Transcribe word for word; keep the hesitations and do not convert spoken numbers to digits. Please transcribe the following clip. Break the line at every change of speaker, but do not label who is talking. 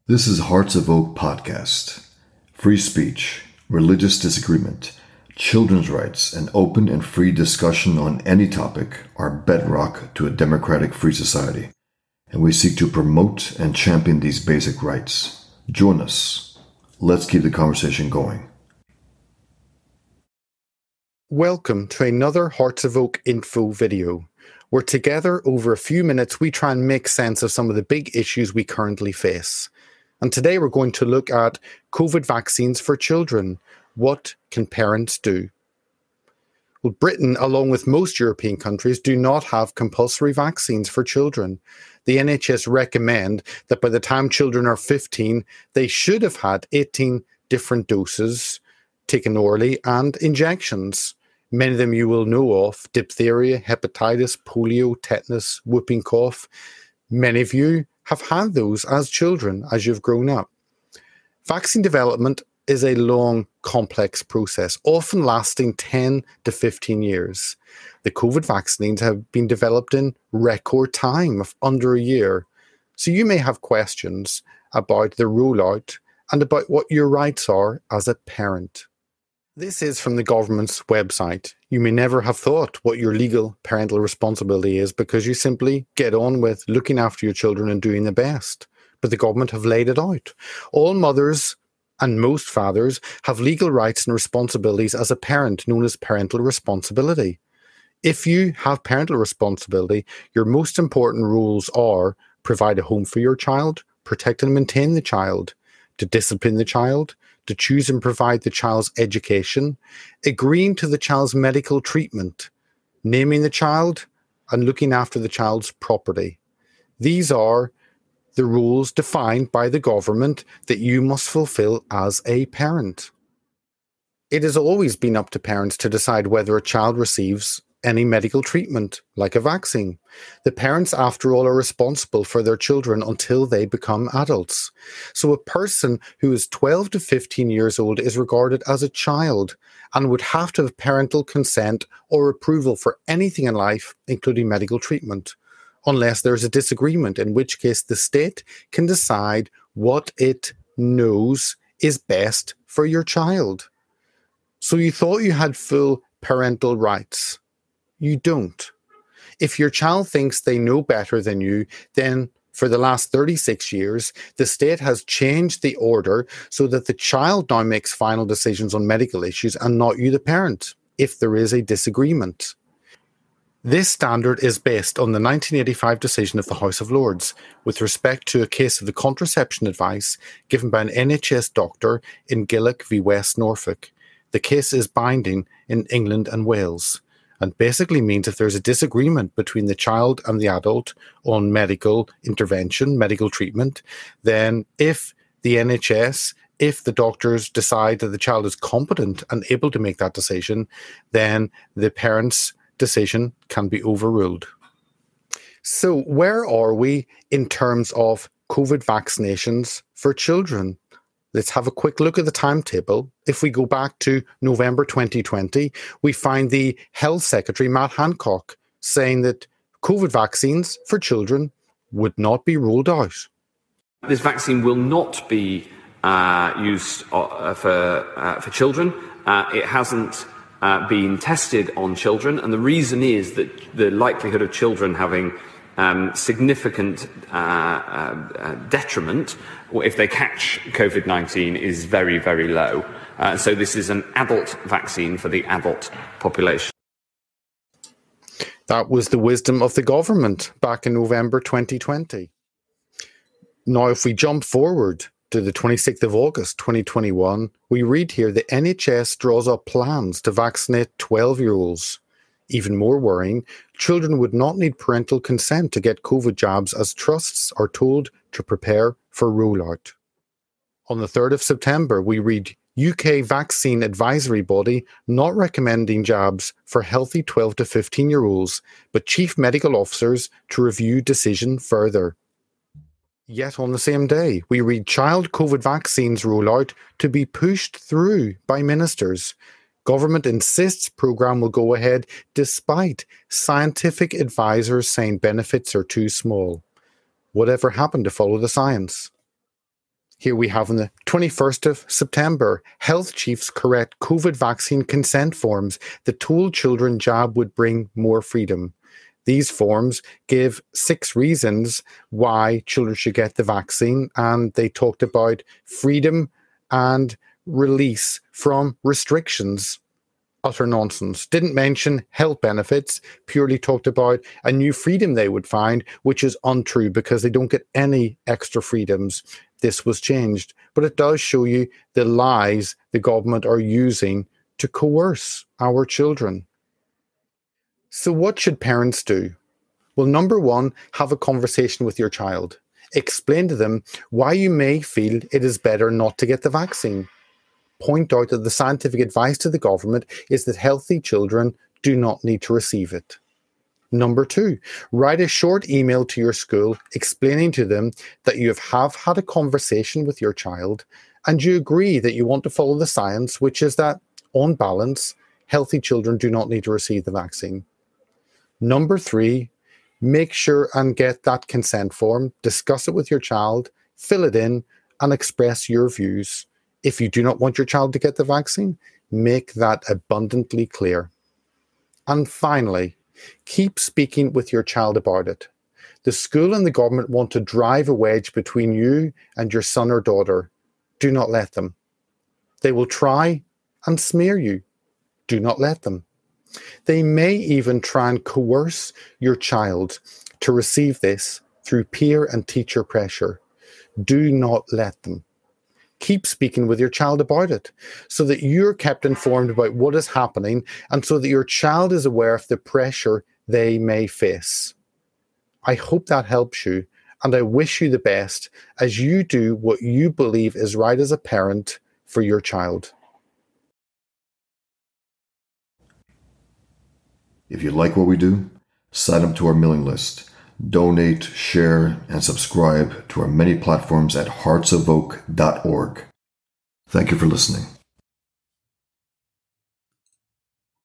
This is Hearts of Oak Podcast. Free speech, religious disagreement, children's rights, and open and free discussion on any topic are bedrock to a democratic free society, and we seek to promote and champion these basic rights. Join us. Let's keep the conversation going.
Welcome to another Hearts of Oak info video, where together over a few minutes we try and make sense of some of the big issues we currently face. And today we're going to look at COVID vaccines for children. What can parents do? Well, Britain, along with most European countries, do not have compulsory vaccines for children. The N H S recommend that by the time children are fifteen, they should have had eighteen different doses taken orally and injections. Many of them you will know of: diphtheria, hepatitis, polio, tetanus, whooping cough. Many of you have had those as children as you've grown up. Vaccine development is a long, complex process, often lasting ten to fifteen years. The COVID vaccines have been developed in record time of under a year. So you may have questions about the rollout and about what your rights are as a parent. This is from the government's website. You may never have thought what your legal parental responsibility is because you simply get on with looking after your children and doing the best. But the government have laid it out. All mothers and most fathers have legal rights and responsibilities as a parent, known as parental responsibility. If you have parental responsibility, your most important rules are provide a home for your child, protect and maintain the child, to discipline the child, to choose and provide the child's education, agreeing to the child's medical treatment, naming the child, and looking after the child's property. These are the rules defined by the government that you must fulfill as a parent. It has always been up to parents to decide whether a child receives any medical treatment, like a vaccine. The parents, after all, are responsible for their children until they become adults. So a person who is twelve to fifteen years old is regarded as a child and would have to have parental consent or approval for anything in life, including medical treatment, unless there's a disagreement, in which case the state can decide what it knows is best for your child. So you thought you had full parental rights. You don't. If your child thinks they know better than you, then for the last thirty-six years, the state has changed the order so that the child now makes final decisions on medical issues and not you, the parent, if there is a disagreement. This standard is based on the nineteen eighty-five decision of the House of Lords with respect to a case of the contraception advice given by an N H S doctor in Gillick v West Norfolk. The case is binding in England and Wales, and basically means if there's a disagreement between the child and the adult on medical intervention, medical treatment, then if the N H S, if the doctors decide that the child is competent and able to make that decision, then the parent's decision can be overruled. So where are we in terms of COVID vaccinations for children? Let's have a quick look at the timetable. If we go back to November twenty twenty, we find the Health Secretary, Matt Hancock, saying that COVID vaccines for children would not be rolled out.
This vaccine will not be uh, used uh, for, uh, for children. Uh, it hasn't uh, been tested on children, and the reason is that the likelihood of children having Um, significant uh, uh, detriment if they catch COVID nineteen is very, very low. Uh, so this is an adult vaccine for the adult population.
That was the wisdom of the government back in November twenty twenty. Now, if we jump forward to the twenty-sixth of August twenty twenty-one, we read here the N H S draws up plans to vaccinate twelve-year-olds. Even more worrying, children would not need parental consent to get COVID jabs as trusts are told to prepare for rollout. On the third of September, we read U K Vaccine Advisory Body not recommending jabs for healthy twelve to fifteen-year-olds, but chief medical officers to review decision further. Yet on the same day, we read child COVID vaccines rollout to be pushed through by ministers. Government insists programme will go ahead despite scientific advisors saying benefits are too small. Whatever happened to follow the science? Here we have on the twenty-first of September, health chiefs correct COVID vaccine consent forms that told children jab would bring more freedom. These forms give six reasons why children should get the vaccine, and they talked about freedom and release from restrictions. Utter nonsense. Didn't mention health benefits, purely talked about a new freedom they would find, which is untrue because they don't get any extra freedoms. This was changed, but it does show you the lies the government are using to coerce our children. So what should parents do? Well, number one, have a conversation with your child. Explain to them why you may feel it is better not to get the vaccine. Point out that the scientific advice to the government is that healthy children do not need to receive it. Number two, write a short email to your school explaining to them that you have had a conversation with your child and you agree that you want to follow the science, which is that, on balance, healthy children do not need to receive the vaccine. Number three, make sure and get that consent form, discuss it with your child, fill it in, and express your views. If you do not want your child to get the vaccine, make that abundantly clear. And finally, keep speaking with your child about it. The school and the government want to drive a wedge between you and your son or daughter. Do not let them. They will try and smear you. Do not let them. They may even try and coerce your child to receive this through peer and teacher pressure. Do not let them. Keep speaking with your child about it so that you're kept informed about what is happening and so that your child is aware of the pressure they may face. I hope that helps you, and I wish you the best as you do what you believe is right as a parent for your child.
If you like what we do, sign up to our mailing list. Donate, share, and subscribe to our many platforms at hearts of oak dot org. Thank you for listening.